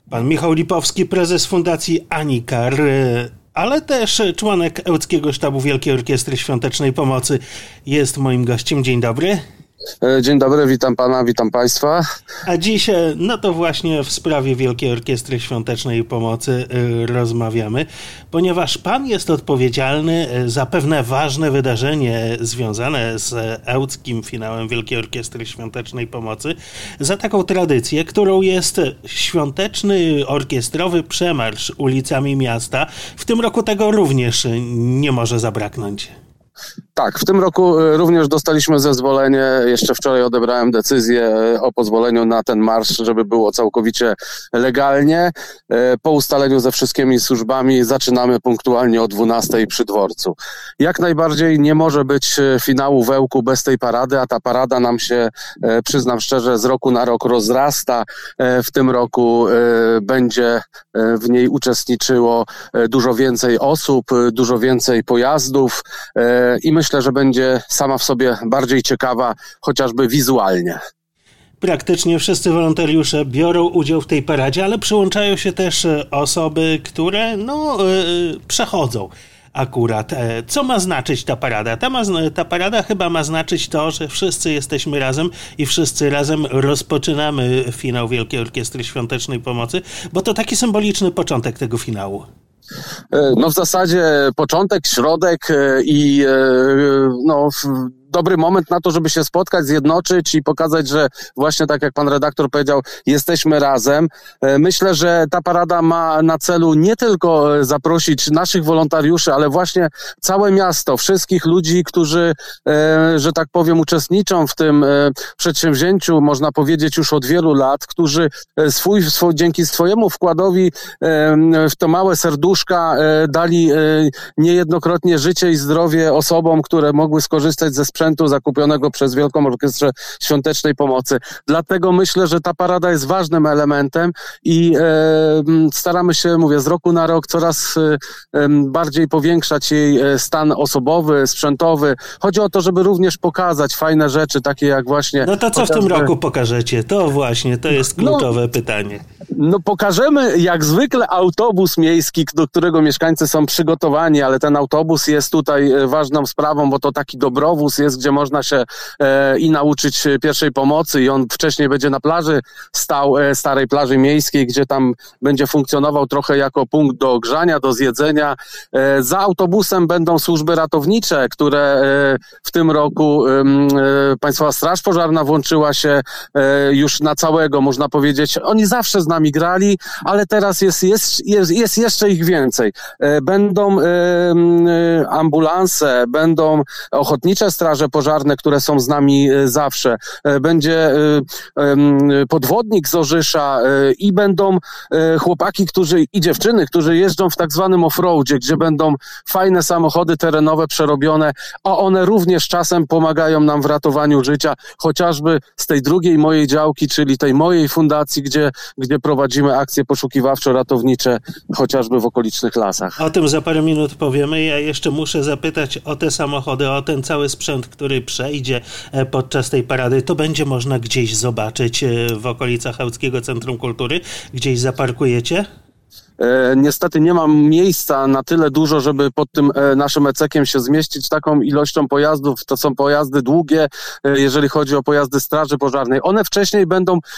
Pan Michał Lipowski, prezes Fundacji Anikar, ale też członek Ełckiego Sztabu Wielkiej Orkiestry Świątecznej Pomocy jest moim gościem. Dzień dobry. Dzień dobry, witam pana, witam państwa. A dziś, no to właśnie w sprawie Wielkiej Orkiestry Świątecznej Pomocy rozmawiamy, ponieważ pan jest odpowiedzialny za pewne ważne wydarzenie związane z ełckim finałem Wielkiej Orkiestry Świątecznej Pomocy, za taką tradycję, którą jest świąteczny orkiestrowy przemarsz ulicami miasta. W tym roku tego również nie może zabraknąć. Tak, w tym roku również dostaliśmy zezwolenie, jeszcze wczoraj odebrałem decyzję o pozwoleniu na ten marsz, żeby było całkowicie legalnie. Po ustaleniu ze wszystkimi służbami zaczynamy punktualnie o 12:00 przy dworcu. Jak najbardziej nie może być finału w Ełku bez tej parady, a ta parada nam się, przyznam szczerze, z roku na rok rozrasta. W tym roku będzie w niej uczestniczyło dużo więcej osób, dużo więcej pojazdów i myślę, że będzie sama w sobie bardziej ciekawa, chociażby wizualnie. Praktycznie wszyscy wolontariusze biorą udział w tej paradzie, ale przyłączają się też osoby, które przechodzą akurat. Co ma znaczyć ta parada? Ta parada chyba ma znaczyć to, że wszyscy jesteśmy razem i wszyscy razem rozpoczynamy finał Wielkiej Orkiestry Świątecznej Pomocy, bo to taki symboliczny początek tego finału. No w zasadzie początek, środek i dobry moment na to, żeby się spotkać, zjednoczyć i pokazać, że właśnie tak jak pan redaktor powiedział, jesteśmy razem. Myślę, że ta parada ma na celu nie tylko zaprosić naszych wolontariuszy, ale właśnie całe miasto, wszystkich ludzi, którzy, że tak powiem, uczestniczą w tym przedsięwzięciu, można powiedzieć już od wielu lat, którzy dzięki swojemu wkładowi w to małe serduszka dali niejednokrotnie życie i zdrowie osobom, które mogły skorzystać ze sprzętu zakupionego przez Wielką Orkiestrę Świątecznej Pomocy. Dlatego myślę, że ta parada jest ważnym elementem i staramy się, mówię, z roku na rok coraz bardziej powiększać jej stan osobowy, sprzętowy. Chodzi o to, żeby również pokazać fajne rzeczy, takie jak właśnie... No to co w tym roku pokażecie? To właśnie, to jest kluczowe pytanie. No pokażemy jak zwykle autobus miejski, do którego mieszkańcy są przygotowani, ale ten autobus jest tutaj ważną sprawą, bo to taki dobrowóz jest, gdzie można się i nauczyć pierwszej pomocy i on wcześniej będzie na plaży stał, starej plaży miejskiej, gdzie tam będzie funkcjonował trochę jako punkt do ogrzania, do zjedzenia. Za autobusem będą służby ratownicze, które w tym roku Państwowa Straż Pożarna włączyła się już na całego, można powiedzieć. Oni zawsze z nami grali, ale teraz jest jeszcze ich więcej. Będą ambulanse, będą ochotnicze straże pożarne, które są z nami zawsze. Będzie podwodnik z Orzysza i będą chłopaki i dziewczyny, którzy jeżdżą w tak zwanym off-roadzie, gdzie będą fajne samochody terenowe przerobione, a one również czasem pomagają nam w ratowaniu życia, chociażby z tej drugiej mojej działki, czyli tej mojej fundacji, gdzie prowadzimy akcje poszukiwawczo-ratownicze, chociażby w okolicznych lasach. O tym za parę minut powiemy. Ja jeszcze muszę zapytać o te samochody, o ten cały sprzęt, który przejdzie podczas tej parady. To będzie można gdzieś zobaczyć w okolicach Ełckiego Centrum Kultury? Gdzieś zaparkujecie? Niestety nie mam miejsca na tyle dużo, żeby pod tym naszym ECK-iem się zmieścić taką ilością pojazdów. To są pojazdy długie, jeżeli chodzi o pojazdy Straży Pożarnej. One wcześniej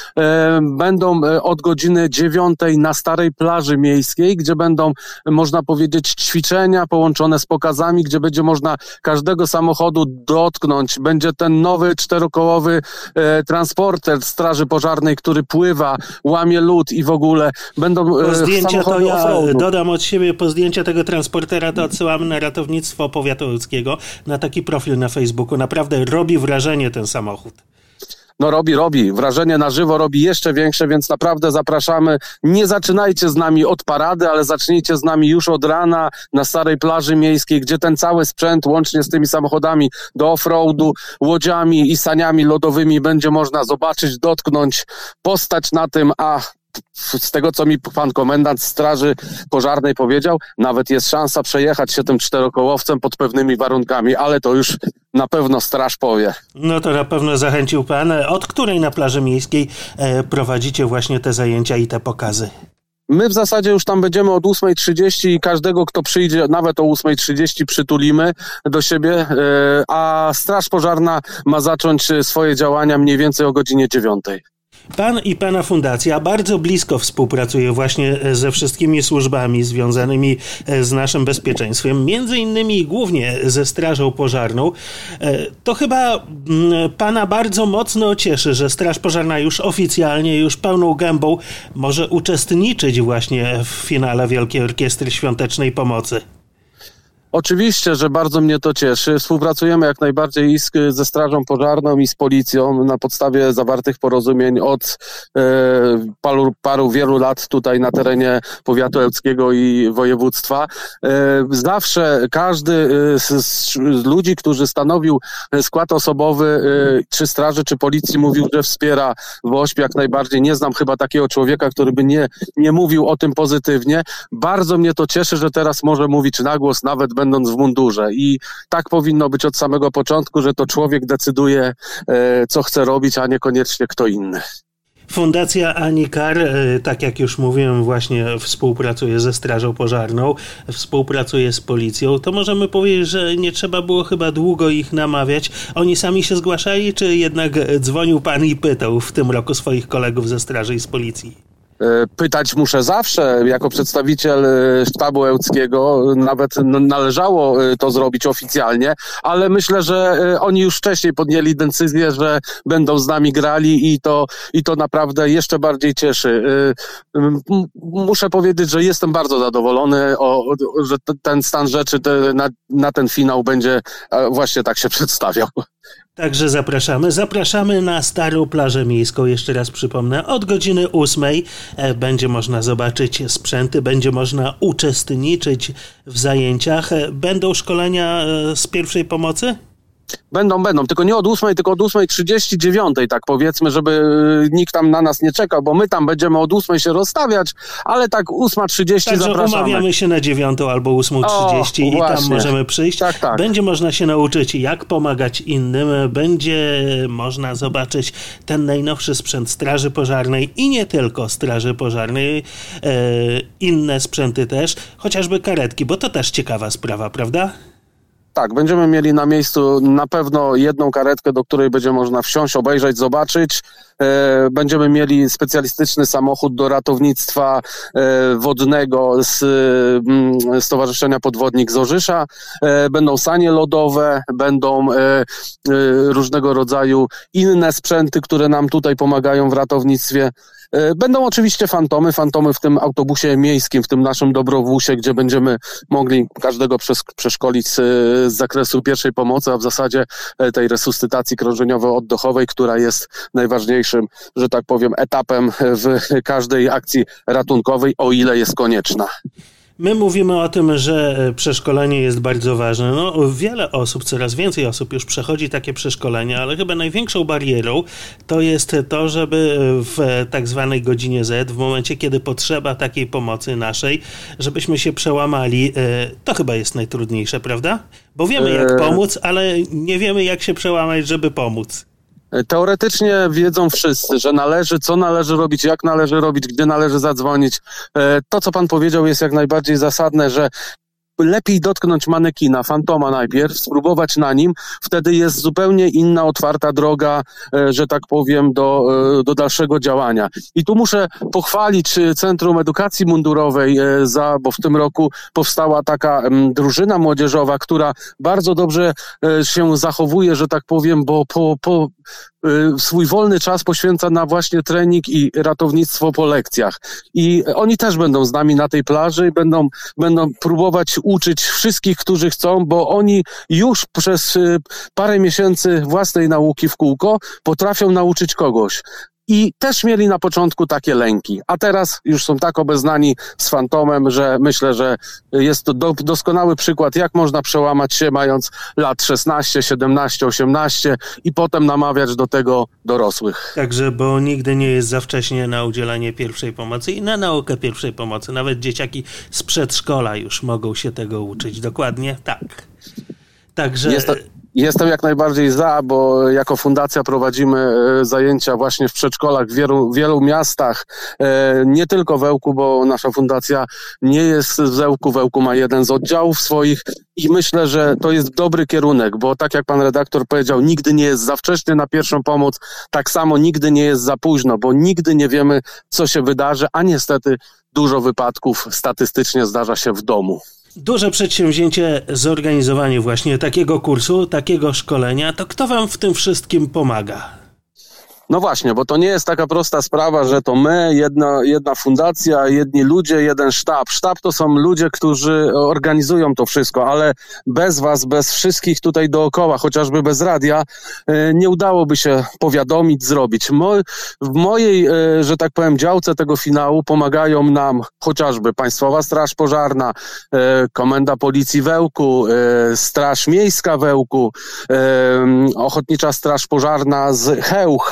będą od godziny 9:00 na starej plaży miejskiej, gdzie będą, można powiedzieć, ćwiczenia połączone z pokazami, gdzie będzie można każdego samochodu dotknąć. Będzie ten nowy czterokołowy transporter Straży Pożarnej, który pływa, łamie lód i w ogóle będą zdjęcia to ja dodam od siebie, po zdjęcia tego transportera to odsyłamy na Ratownictwo Powiatu Ełckiego, na taki profil na Facebooku. Naprawdę robi wrażenie ten samochód. No robi. Wrażenie na żywo robi jeszcze większe, więc naprawdę zapraszamy. Nie zaczynajcie z nami od parady, ale zacznijcie z nami już od rana na starej plaży miejskiej, gdzie ten cały sprzęt, łącznie z tymi samochodami do off-roadu, łodziami i saniami lodowymi będzie można zobaczyć, dotknąć, postać na tym, a z tego, co mi pan komendant Straży Pożarnej powiedział, nawet jest szansa przejechać się tym czterokołowcem pod pewnymi warunkami, ale to już na pewno straż powie. No to na pewno zachęcił pan. Od której na plaży miejskiej prowadzicie właśnie te zajęcia i te pokazy? My w zasadzie już tam będziemy od 8:30 i każdego, kto przyjdzie, nawet o 8:30 przytulimy do siebie, a Straż Pożarna ma zacząć swoje działania mniej więcej o godzinie 9:00. Pan i pana fundacja bardzo blisko współpracuje właśnie ze wszystkimi służbami związanymi z naszym bezpieczeństwem, między innymi głównie ze Strażą Pożarną. To chyba pana bardzo mocno cieszy, że Straż Pożarna już oficjalnie, już pełną gębą może uczestniczyć właśnie w finale Wielkiej Orkiestry Świątecznej Pomocy. Oczywiście, że bardzo mnie to cieszy. Współpracujemy jak najbardziej i ze Strażą Pożarną i z Policją na podstawie zawartych porozumień od wielu lat tutaj na terenie powiatu ełckiego i województwa. Zawsze każdy z ludzi, którzy stanowił skład osobowy czy Straży, czy Policji, mówił, że wspiera WOŚP jak najbardziej. Nie znam chyba takiego człowieka, który by nie mówił o tym pozytywnie. Bardzo mnie to cieszy, że teraz może mówić na głos, nawet będąc w mundurze. I tak powinno być od samego początku, że to człowiek decyduje, co chce robić, a niekoniecznie kto inny. Fundacja Ani Kar, tak jak już mówiłem, właśnie współpracuje ze Strażą Pożarną, współpracuje z Policją. To możemy powiedzieć, że nie trzeba było chyba długo ich namawiać. Oni sami się zgłaszali, czy jednak dzwonił pan i pytał w tym roku swoich kolegów ze Straży i z Policji? Pytać muszę zawsze, jako przedstawiciel sztabu ełckiego, nawet należało to zrobić oficjalnie, ale myślę, że oni już wcześniej podjęli decyzję, że będą z nami grali i to naprawdę jeszcze bardziej cieszy. Muszę powiedzieć, że jestem bardzo zadowolony, że ten stan rzeczy na ten finał będzie właśnie tak się przedstawiał. Także zapraszamy na Starą Plażę Miejską, jeszcze raz przypomnę, od godziny 8:00 będzie można zobaczyć sprzęty, będzie można uczestniczyć w zajęciach. Będą szkolenia z pierwszej pomocy? Będą, tylko nie od 8:00, tylko od 8:30, 9:00, tak powiedzmy, żeby nikt tam na nas nie czekał, bo my tam będziemy od 8:00 się rozstawiać, ale tak 8:30 Także zapraszamy. umawiamy się na 9:00 albo 8:30 i tam możemy przyjść. Tak. Będzie można się nauczyć, jak pomagać innym, będzie można zobaczyć ten najnowszy sprzęt Straży Pożarnej i nie tylko Straży Pożarnej, inne sprzęty też, chociażby karetki, bo to też ciekawa sprawa, prawda? Tak, będziemy mieli na miejscu na pewno jedną karetkę, do której będzie można wsiąść, obejrzeć, zobaczyć. Będziemy mieli specjalistyczny samochód do ratownictwa wodnego z Stowarzyszenia Podwodnik Zorzysza. Będą sanie lodowe, będą różnego rodzaju inne sprzęty, które nam tutaj pomagają w ratownictwie. Będą oczywiście fantomy w tym autobusie miejskim, w tym naszym Dobrowusie, gdzie będziemy mogli każdego przeszkolić z zakresu pierwszej pomocy, a w zasadzie tej resuscytacji krążeniowo-oddechowej, która jest najważniejszym, że tak powiem, etapem w każdej akcji ratunkowej, o ile jest konieczna. My mówimy o tym, że przeszkolenie jest bardzo ważne. Wiele osób, coraz więcej osób już przechodzi takie przeszkolenia, ale chyba największą barierą to jest to, żeby w tak zwanej godzinie Z, w momencie, kiedy potrzeba takiej pomocy naszej, żebyśmy się przełamali. To chyba jest najtrudniejsze, prawda? Bo wiemy, jak pomóc, ale nie wiemy, jak się przełamać, żeby pomóc. Teoretycznie wiedzą wszyscy, że co należy robić, jak należy robić, gdzie należy zadzwonić. To, co pan powiedział, jest jak najbardziej zasadne, że lepiej dotknąć manekina, fantoma najpierw, spróbować na nim, wtedy jest zupełnie inna, otwarta droga, że tak powiem, do dalszego działania. I tu muszę pochwalić Centrum Edukacji Mundurowej, bo w tym roku powstała taka drużyna młodzieżowa, która bardzo dobrze się zachowuje, że tak powiem, bo swój wolny czas poświęca na właśnie trening i ratownictwo po lekcjach. I oni też będą z nami na tej plaży i będą próbować uczyć wszystkich, którzy chcą, bo oni już przez parę miesięcy własnej nauki w kółko potrafią nauczyć kogoś. I też mieli na początku takie lęki, a teraz już są tak obeznani z fantomem, że myślę, że jest to doskonały przykład, jak można przełamać się mając lat 16, 17, 18 i potem namawiać do tego dorosłych. Także, bo nigdy nie jest za wcześnie na udzielanie pierwszej pomocy i na naukę pierwszej pomocy. Nawet dzieciaki z przedszkola już mogą się tego uczyć. Dokładnie tak. Także... Jestem jak najbardziej za, bo jako fundacja prowadzimy zajęcia właśnie w przedszkolach w wielu miastach, nie tylko w Ełku, bo nasza fundacja nie jest w Ełku. W Ełku ma jeden z oddziałów swoich i myślę, że to jest dobry kierunek, bo tak jak pan redaktor powiedział, nigdy nie jest za wcześnie na pierwszą pomoc, tak samo nigdy nie jest za późno, bo nigdy nie wiemy, co się wydarzy, a niestety dużo wypadków statystycznie zdarza się w domu. Duże przedsięwzięcie, zorganizowanie właśnie takiego kursu, takiego szkolenia, to kto wam w tym wszystkim pomaga? No właśnie, bo to nie jest taka prosta sprawa, że to my, jedna fundacja, jedni ludzie, jeden sztab. Sztab to są ludzie, którzy organizują to wszystko, ale bez was, bez wszystkich tutaj dookoła, chociażby bez radia, nie udałoby się powiadomić, zrobić. W mojej, że tak powiem, działce tego finału pomagają nam chociażby Państwowa Straż Pożarna, Komenda Policji w Ełku, Straż Miejska w Ełku, Ochotnicza Straż Pożarna z Chełch,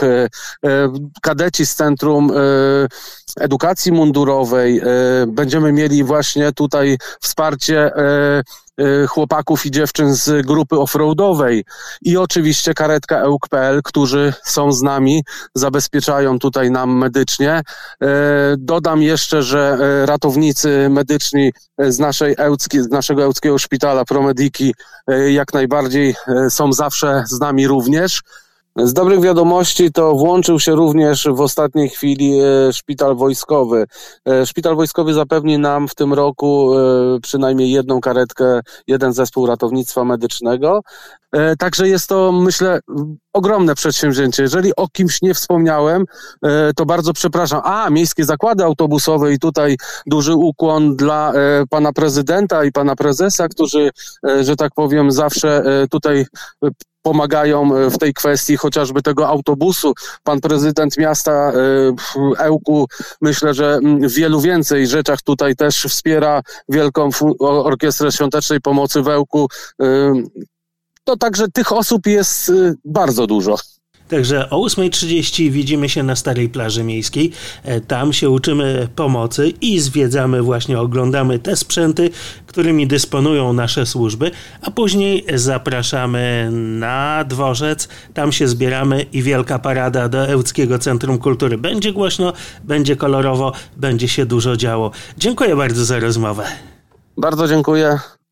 kadeci z Centrum Edukacji Mundurowej. Będziemy mieli właśnie tutaj wsparcie chłopaków i dziewczyn z grupy offroadowej i oczywiście karetka EŁK.pl, którzy są z nami, zabezpieczają tutaj nam medycznie. Dodam jeszcze, że ratownicy medyczni z naszego ełckiego szpitala Promediki jak najbardziej są zawsze z nami również. Z dobrych wiadomości to włączył się również w ostatniej chwili szpital wojskowy. Szpital wojskowy zapewni nam w tym roku przynajmniej jedną karetkę, jeden zespół ratownictwa medycznego. Także jest to, myślę, ogromne przedsięwzięcie. Jeżeli o kimś nie wspomniałem, to bardzo przepraszam. Miejskie zakłady autobusowe i tutaj duży ukłon dla pana prezydenta i pana prezesa, którzy, że tak powiem, zawsze tutaj pomagają w tej kwestii chociażby tego autobusu. Pan prezydent miasta Ełku, myślę, że w wielu więcej rzeczach tutaj też wspiera Wielką Orkiestrę Świątecznej Pomocy w Ełku. To także tych osób jest bardzo dużo. Także o 8:30 widzimy się na Starej Plaży Miejskiej. Tam się uczymy pomocy i zwiedzamy, właśnie oglądamy te sprzęty, którymi dysponują nasze służby, a później zapraszamy na dworzec. Tam się zbieramy i wielka parada do Ełckiego Centrum Kultury. Będzie głośno, będzie kolorowo, będzie się dużo działo. Dziękuję bardzo za rozmowę. Bardzo dziękuję.